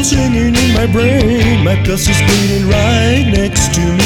singing in my brain. My pulse is beating right next to me.